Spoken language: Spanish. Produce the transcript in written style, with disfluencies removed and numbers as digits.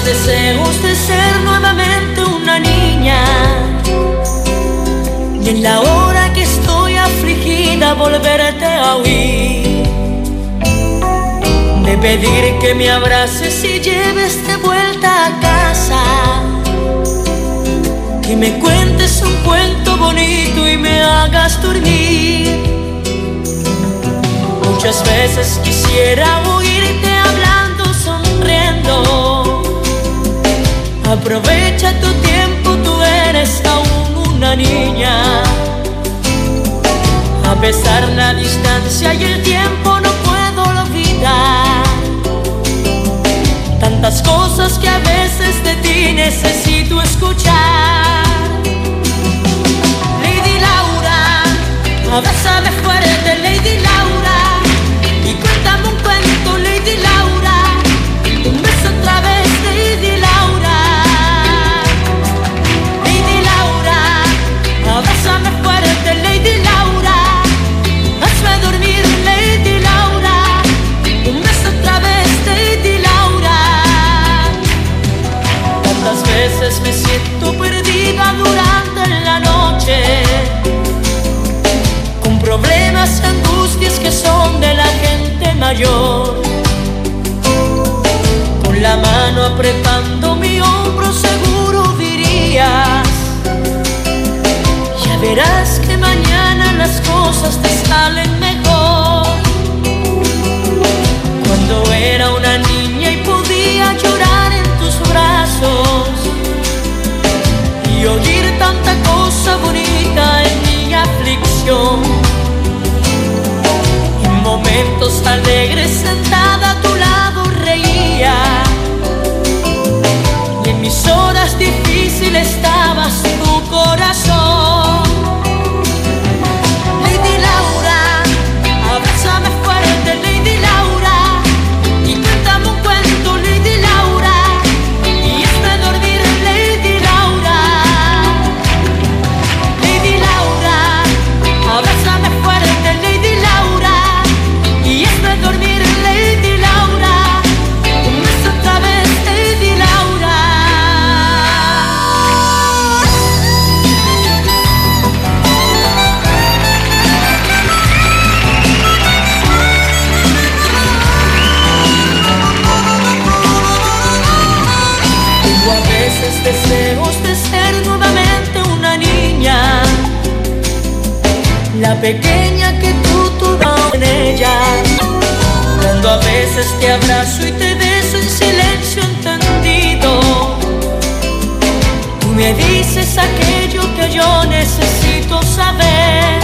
deseos de ser nuevamente una niña, y en la hora que estoy afligida volverte a oír, de pedir que me abraces y lleves de vuelta a casa, que me cuentes un cuento bonito y me hagas dormir. Muchas veces quisiera oírte hablando, sonriendo. Aprovecha tu tiempo, tú eres aún una niña. A pesar de la distancia y el tiempo no puedo olvidar tantas cosas que a veces de ti necesito escuchar. Lady Laura, abrázame fuerte, Lady Laura, y cuéntame un cuento, Lady Laura. Un beso otra vez, Lady Laura. Lady Laura, abrázame fuerte, Lady Laura. Hazme dormir, Lady Laura. Un beso otra vez, Lady Laura. Tantas veces me siento perdida durante la noche, con problemas y angustias que son de la gente mayor. Con la mano apretando mi hombro seguro dirías: ya verás que mañana las cosas te salen mejor. Cuando era una niña y podía llorar en tus brazos y oír tanta cosa bonita en mi aflicción, en momentos alegres sentada a tu lado reía, y en mis horas difíciles estabas tu corazón. Lady Laura, abrázame fuerte, Lady Laura, y cuéntame un cuento, Lady Laura, y hazme dormir, Lady Laura. Lady Laura, abrázame fuerte, Lady Laura, y hazme dormir, Lady Laura. Un beso otra vez, Lady Laura. Tengo a veces deseos de ser nuevamente una niña, la pequeña que tú tuviste en ella. Cuando a veces te abrazo y te beso en silencio entendido, tú me dices aquello que yo necesito saber.